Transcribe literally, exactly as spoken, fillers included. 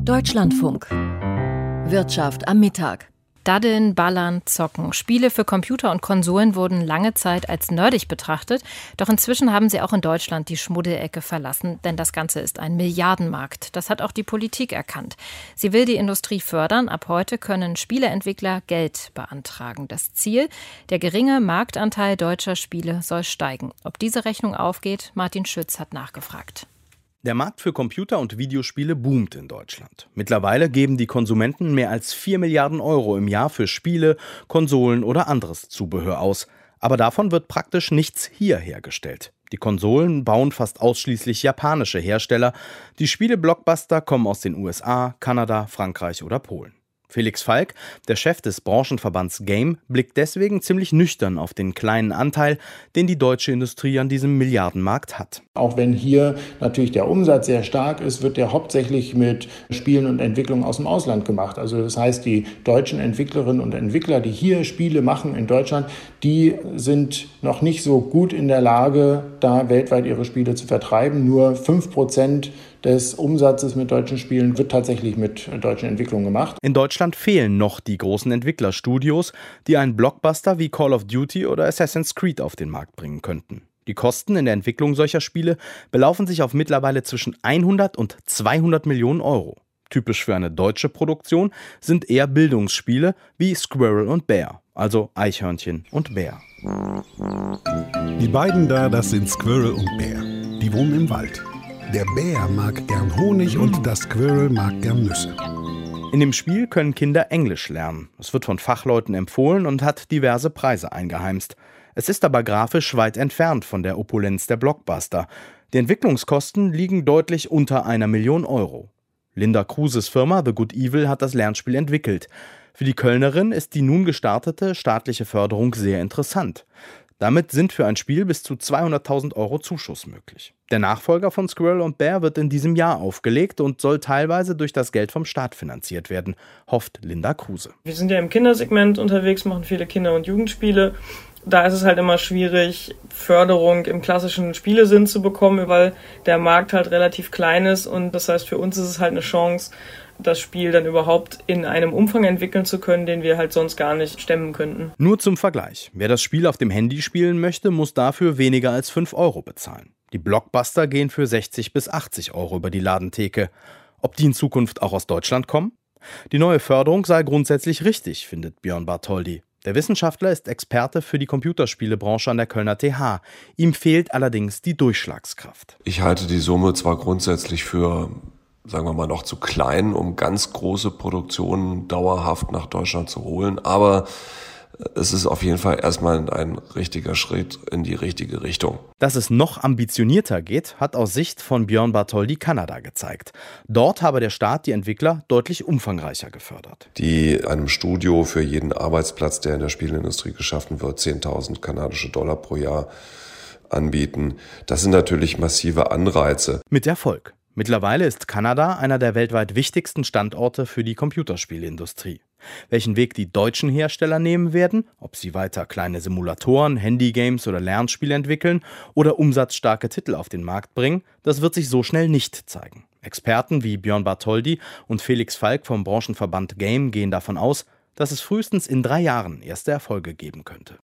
Deutschlandfunk. Wirtschaft am Mittag. Daddeln, Ballern, Zocken. Spiele für Computer und Konsolen wurden lange Zeit als nerdig betrachtet. Doch inzwischen haben sie auch in Deutschland die Schmuddelecke verlassen. Denn das Ganze ist ein Milliardenmarkt. Das hat auch die Politik erkannt. Sie will die Industrie fördern. Ab heute können Spieleentwickler Geld beantragen. Das Ziel: der geringe Marktanteil deutscher Spiele soll steigen. Ob diese Rechnung aufgeht? Martin Schütz hat nachgefragt. Der Markt für Computer- und Videospiele boomt in Deutschland. Mittlerweile geben die Konsumenten mehr als vier Milliarden Euro im Jahr für Spiele, Konsolen oder anderes Zubehör aus. Aber davon wird praktisch nichts hier hergestellt. Die Konsolen bauen fast ausschließlich japanische Hersteller. Die Spiele-Blockbuster kommen aus den U S A, Kanada, Frankreich oder Polen. Felix Falk, der Chef des Branchenverbands Game, blickt deswegen ziemlich nüchtern auf den kleinen Anteil, den die deutsche Industrie an diesem Milliardenmarkt hat. Auch wenn hier natürlich der Umsatz sehr stark ist, wird der hauptsächlich mit Spielen und Entwicklungen aus dem Ausland gemacht. Also das heißt, die deutschen Entwicklerinnen und Entwickler, die hier Spiele machen in Deutschland, die sind noch nicht so gut in der Lage, da weltweit ihre Spiele zu vertreiben. Nur fünf Prozent des Umsatzes mit deutschen Spielen wird tatsächlich mit deutschen Entwicklungen gemacht. In Deutschland fehlen noch die großen Entwicklerstudios, die einen Blockbuster wie Call of Duty oder Assassin's Creed auf den Markt bringen könnten. Die Kosten in der Entwicklung solcher Spiele belaufen sich auf mittlerweile zwischen hundert und zweihundert Millionen Euro. Typisch für eine deutsche Produktion sind eher Bildungsspiele wie Squirrel und Bear, also Eichhörnchen und Bär. Die beiden da, das sind Squirrel und Bear. Die wohnen im Wald. Der Bär mag gern Honig und das Squirrel mag gern Nüsse. In dem Spiel können Kinder Englisch lernen. Es wird von Fachleuten empfohlen und hat diverse Preise eingeheimst. Es ist aber grafisch weit entfernt von der Opulenz der Blockbuster. Die Entwicklungskosten liegen deutlich unter einer Million Euro. Linda Kruses Firma The Good Evil hat das Lernspiel entwickelt. Für die Kölnerin ist die nun gestartete staatliche Förderung sehr interessant. Damit sind für ein Spiel bis zu zweihunderttausend Euro Zuschuss möglich. Der Nachfolger von Squirrel und Bear wird in diesem Jahr aufgelegt und soll teilweise durch das Geld vom Staat finanziert werden, hofft Linda Kruse. Wir sind ja im Kindersegment unterwegs, machen viele Kinder- und Jugendspiele. Da ist es halt immer schwierig, Förderung im klassischen Spielesinn zu bekommen, weil der Markt halt relativ klein ist. Und das heißt, für uns ist es halt eine Chance, das Spiel dann überhaupt in einem Umfang entwickeln zu können, den wir halt sonst gar nicht stemmen könnten. Nur zum Vergleich. Wer das Spiel auf dem Handy spielen möchte, muss dafür weniger als fünf Euro bezahlen. Die Blockbuster gehen für sechzig bis achtzig Euro über die Ladentheke. Ob die in Zukunft auch aus Deutschland kommen? Die neue Förderung sei grundsätzlich richtig, findet Björn Bartholdy. Der Wissenschaftler ist Experte für die Computerspielebranche an der Kölner T H. Ihm fehlt allerdings die Durchschlagskraft. Ich halte die Summe zwar grundsätzlich für, sagen wir mal, noch zu klein, um ganz große Produktionen dauerhaft nach Deutschland zu holen, aber es ist auf jeden Fall erstmal ein richtiger Schritt in die richtige Richtung. Dass es noch ambitionierter geht, hat aus Sicht von Björn Bartholdy Kanada gezeigt. Dort habe der Staat die Entwickler deutlich umfangreicher gefördert. Die einem Studio für jeden Arbeitsplatz, der in der Spielindustrie geschaffen wird, zehntausend kanadische Dollar pro Jahr anbieten. Das sind natürlich massive Anreize. Mit Erfolg. Mittlerweile ist Kanada einer der weltweit wichtigsten Standorte für die Computerspielindustrie. Welchen Weg die deutschen Hersteller nehmen werden, ob sie weiter kleine Simulatoren, Handygames oder Lernspiele entwickeln oder umsatzstarke Titel auf den Markt bringen, das wird sich so schnell nicht zeigen. Experten wie Björn Bartholdy und Felix Falk vom Branchenverband Game gehen davon aus, dass es frühestens in drei Jahren erste Erfolge geben könnte.